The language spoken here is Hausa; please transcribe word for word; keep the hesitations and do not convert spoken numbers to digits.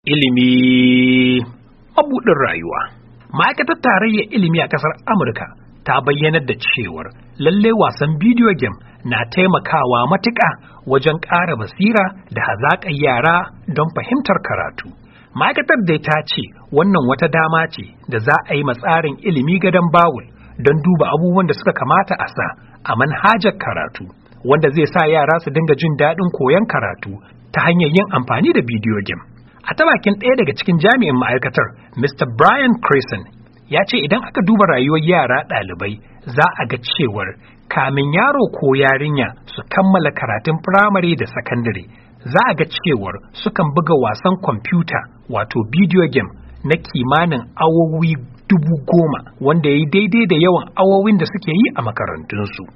ilimi mabuɗin rayuwa. Ma'aikatar tarayyar ilimi a ƙasar Amurka ta bayyanar da cewar lalle wasan bidiyo game na taimakawa matuƙa wajen ƙara basira da hazaƙar yara don fahimtar karatu. Ma'aikatar dai ta ce wannan wata dama ce da za a yi tsarin ilimi gadon bawul don duba abubuwan da suka kamata a sa a manhajar karatu, wanda zai sa yara su dinga jin daɗin koyon karatu ta hanyar yin amfani da bidiyo game. A ta bakin ɗaya daga cikin jami'in ma'aikatar, Mister Brian Creason, ya ce idan aka duba rayuwar yara ɗalibai za a ga cewar kamin yaro ko yarinya su kammala karatun firamare da sakandare, za a ga cewar sukan buga wasan kwamfuta wato bidiyo game na kimanin awowi dubu goma, wanda ya yi daidai da yawan awowin da suke yi a makarantunsu.